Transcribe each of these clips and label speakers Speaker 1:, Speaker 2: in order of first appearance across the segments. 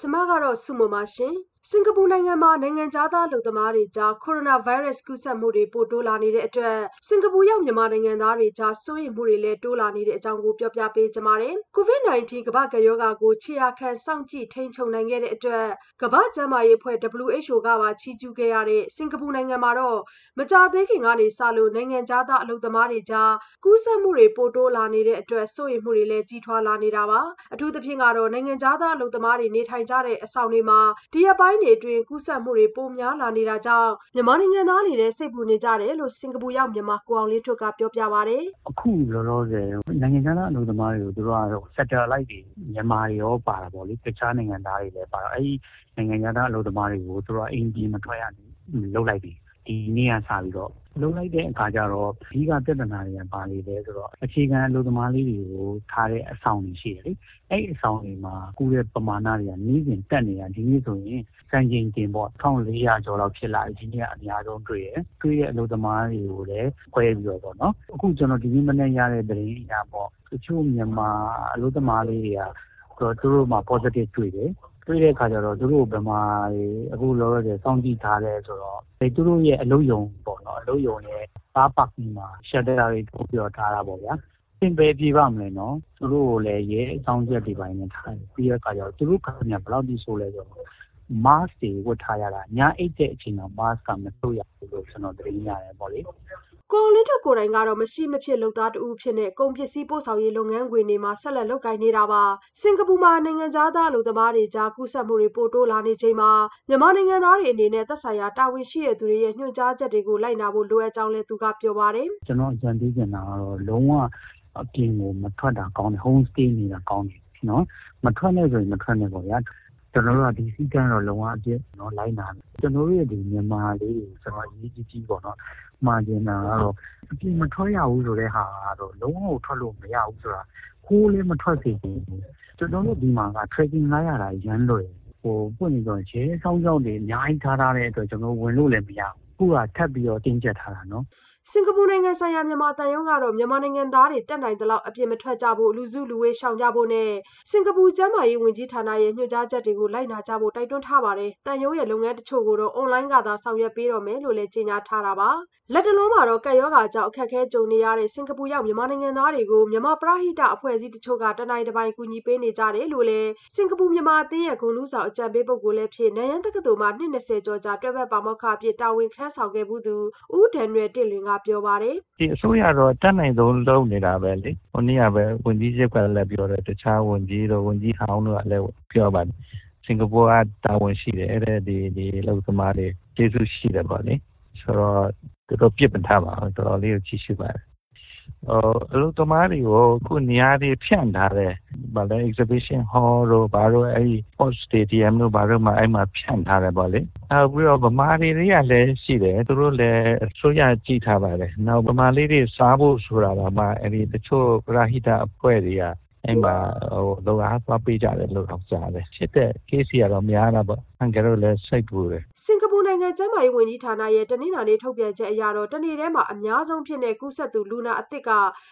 Speaker 1: ကျမကတော့ဆုမွန်ပါရှင်။စင်ကာပူနိုင်ငံမှာနိုင်ငံခြားသားအလုပ်သမားတွေကြားကိုရိုနာဗိုင်းရပ်စ်ကူးစက်မှုတွေပိုတိုးလာနေတဲ့အတွက်စင်ကာပူရောက်မြန်မာနိုင်ငံသားတွေကြားစိုးရိမ်မှုတွေလည်းတိုးလာနေတဲ့အကြောင်းကိုပြောပြပေးချင်ပါတယ်။ COVID-19 ကမ္ဘာ့ကပ်ရောဂါကိုခြေရာခံစောင့်ကြည့်ထိန်းချုပ်နိုင်ခဲ့တဲ့အတွက်ကမ္ဘာ့ကျန်းမာရေးအဖွဲ့ WHO ကပါချီးကျူးခဲ့ရတဲ့စင်ကာပူနိုင်ငံမှာတော့မကြာသေးခင်ကစလို့နိုင်ငံခြားသားအလုပ်သမားတွေကြားကူးစက်မှုတွေပိုတိုးလာနေတဲ့အတွက်စိုးရိမ်မှုတွေလည်းကြီးထွားလာနေတာပါ။အထူးသဖြင့်ကတော့နိုင်ငံခြားသားအလုပ်သမားတွေနေထိုင်ကြတဲ့အဆောင်တွေမှာဒီရက်ပိုင်းတွေအတွင်းကူးစက်မှုတွေပိုများလာနေတာကြောင့်မြန်မာနိုင်ငံသားတွေလည်းစိတ်ပူနေကြတယ်လို့စင်ကာပူရောက်မြန်မာကိုအောင်လင်းထွဋ်ကပြောပြပါတယ်။
Speaker 2: "အခုလောလောဆယ်နိုင်ငံခြားသားအလုပ်သမားတွေကိုသူတို့ကတော့ sector အလိုက်တွေမြန်မာတွေရောပါတာပေါ့လေတခြားနိုင်ငံသားတွေလည်းပါတော့အဲဒီနိုင်ငံခြားသားအလုပ်သမားတွေကိုသူတို့ကအိမ်ပြင်မထွက်ရလုပ်လိုက်ပြီဒီနေ့ကစပြီးတော့လုပ်လိုက်တဲ့အခါကျတော့အဓိကပြဿနာတွေကဘာတွေလဲဆိုတော့အခြေခံအလုပ်သမားလေးတွေကိုထားတဲ့အဆောင်တွေရှိတယ်လေအဲ့အဆောင်တွေမှာကူးတဲ့ပမာဏတွေကနေ့စဉ်တက်နေတာဒီနေ့ဆိုရင်စံချိန်တင်ပေါ့1400ကျော်လောက်ဖြစ်လာပြီဒီနေ့ကအများဆုံးတွေ့တဲ့အလုပ်သမားတွေကိုလည်းခွဲပြီးတော့ပေါ့နော်အခုကျွန်တော်ဒီနေ့မနေ့ရတဲ့သတင်းအရပေါ့တချို့မြန်မာအလုပ်သမားလေးတွေကသူတို့မှာ positive တွေ့တဲ့အခါကျတော့သူတို့ဘယ်မှာအခုလောလောဆယ်စောင့်ကြည့်ထားလဲဆိုတော့သူတို့ရဲ့အလုပ်ရုံပေါ့နော်အလုပ်ရုံရဲ့ကားပါကင်မှာ shutter တွေထုတ်ပြီးတော့ထားတာပေါ့ဗျာသင်ပဲပြေးပါမလဲနော်သူတို့ကိုလည်းရဲအဆောင်ချက်တွေပိုင်းနဲ့ထားတယ်ပြီးတဲ့အခါကျတော့သူတို့ကဘယ်လောက်ထိဆိုးလဲဆိုတော့ mask တွေဝတ်ထားရတာညအိတ်တဲ့အချိန်တော့ mask ကမထုတ်ရဘူးလို့ကျွန်တော်သတင်းရတယ်ပေါ့လေ
Speaker 1: ကိုအောင်လင်းထွဋ်ကိုယ်တိုင်ကတော့မရှိမဖြစ်လုပ်သားတဦးဖြစ်နေကုန်ပစ္စည်းပို့ဆောင်ရေးလုပ်ငန်းခွင်တွေမှာဆက်လက်လုပ်ကိုင်နေတာပါစင်ကာပူမှာနိုင်ငံခြားသားအလုပ်သမားတွေကြားကူးစက်မှုတွေပိုတိုးလာနေချိန်မှာမြန်မာနိုင်ငံသားတွေအနေနဲ့သက်ဆိုင်ရာတာဝန်ရှိတဲ့သူတွေရဲ့ညွှန်ကြားချက်တွေကိုလိုက်နာဖို့လိုအပ်ကြောင်းလည်းသူကပြောပါတယ်
Speaker 2: ကျွန်တော်အကြံပေးချင်တာကတော့လုံးဝအပြင်ကိုမထွက်တာကောင်းတယ် home stay နေတာကောင်းတယ်နော်မထွက်နဲ့ဆိုရင်မထွက်နဲ့ပေါ့ဗျာကျွန်တော်တို့ကဒီစည်းကမ်းတော့လုံးဝအပြည့်နော်လိုက်နာတယ်ကျွန်တော်တို့ရဲ့ဒီမြန်မာလေးတွေကျွန်တော်အရေးကြီးပေါ့နော်မှာကျင်တာကတော့အပြင်မထွက်ရဘူးဆိုတဲ့ဟာကတော့လုံးဝထွက်လို့မရဘူးဆိုတာခိုးလည်းမထွက်စေဘူးကျွန်တော်တို့ဒီမှာက tracking လိုက်ရတာရမ်းလွယ်ပွင့်နေတော့ရဲစောင်းကြောင်းတွေအများကြီးထားတဲ့အတွက်ကျွန်တော်ဝင်လို့လည်းမရဘူးခုကထပ်ပြီးတော့တင်းကျပ်ထားတာနော်
Speaker 1: စင်ကာပူနိုင်ငံဆိုင်ရာမြန်မာသံရုံးကတော့မြန်မာနိုင်ငံသားတွေတက်နိုင်သလောက်အပြင်မထွက်ကြဖို့လူစုလူဝေးရှောင်ကြဖို့နဲ့စင်ကာပူကျန်းမာရေးဝန်ကြီးဌာနရဲ့ညွှန်ကြားချက်တွေကိုလိုက်နာကြဖို့တိုက်တွန်းထားပါတယ်။တန်ရုံးရဲ့လုပ်ငန်းတချို့ကိုတော့အွန်လိုင်းကသာဆောင်ရွက်ပေးတော့မယ်လို့လည်းကြေညာထားတာပါ။လက်တလုံးမှာတော့ကပ်ရောဂါကြောင့်အခက်အခဲကြုံနေရတဲ့စင်ကာပူရောက်မြန်မာနိုင်ငံသားတွေကိုမြန်မာပရဟိတအဖွဲ့အစည်းတချို့ကတနိုင်တပိုင်ကူညီပေးနေကြတယ်လို့လည်းစင်ကာပူမြန်မာအသင်းရဲ့ဂုဏ်ထူးဆောင်အကြံပေးပုဂ္ဂိုလ်လည်းဖြစ်နန်ယန်းတက္ကသိုလ်မှာနှစ်20ကျော်ကြာတွဲဘက်ပါမောက္ခအဖြစ်တာဝန်ထမ်းဆောင်ခဲ့မှုသူဦးဒန်နွယ်တင့်လွင်ကပြောပါတယ်
Speaker 3: ။ဒီအစိုးရတော့တတ်နိုင်ဆုံးလုပ်နေတာပဲလေ။ဟိုနေ့ကပဲဝန်ကြီးချုပ်ကလည်းပြောတယ်တခြားဝန်ကြီးတို့ဝန်ကြီးဟောင်းတို့ကလည်းပြောပါတယ်။စင်ကာပူကတာဝန်ရှိတယ်အဲ့ဒီအလုပ်သမားတွေကျေးဇူးရှိတယ်ပေါ့လေ။ဆိုတော့သူတို့ပြစ်ပထားပါတော်တော်လေးကိုကြည့်ရှုပါတယ်။အလုပ်သမားတွေကိုခုနေရာတွေဖြန့်ထားတယ်။ဘာလဲ exhibition hall တို့ဘာလို့အဲ့ဒီ sports stadium တို့ဘာလို့မှအဲ့မှာဖြန့်ထားတယ်ပေါ့လေ။နောက်ပြီးတော့ဗမာတွေကလည်းရှိတယ်သူတို့လည်းအစိုးရကြည့်ထားပါတယ်။နောက်ဗမာလေးတွေစားဖို့ဆိုတာကမှအဲ့ဒီတချို့ပရဟိတအဖွဲ့တွေကအဲ့မှာလောအားသွားပေးကြတယ်လို့တော့ကြားတယ်ဖြစ်တဲ့ case ကတော့များတာပေါ့အန်ကယ်တို့လည်းစိတ်ပူတယ်
Speaker 1: စင်ကာပူနိုင်ငံကျန်းမာရေးဝန်ကြီးဌာနရဲ့တနင်္လာနေ့ထုတ်ပြန်ချက်အရတော့တနေ့ထဲမှာအများဆုံးဖြစ်တဲ့ကူးစက်သူလူနာအသစ်က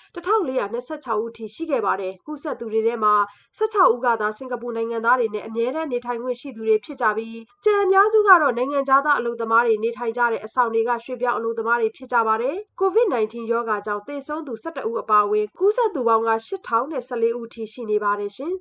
Speaker 1: 1426ဦးထိရှိခဲ့ပါတယ်ကူးစက်သူတွေထဲမှာ16ဦးကသာစင်ကာပူနိုင်ငံသားတွေနဲ့အမြဲတမ်းနေထိုင်ခွင့်ရှိသူတွေဖြစ်ကြပြီးကျန်အများစုကတော့နိုင်ငံခြားသားအလုပ်သမားတွေနေထိုင်ကြတဲ့အဆောင်တွေကရွှေ့ပြောင်းအလုပ်သမားတွေဖြစ်ကြပါတယ်ကိုဗစ် -19 ရောဂါကြောင့်သေဆုံးသူ12ဦးအပါအဝင်ကူးစက်သူပေါင်းက8014ဦးထိရှိနေပါတယ်ရှင်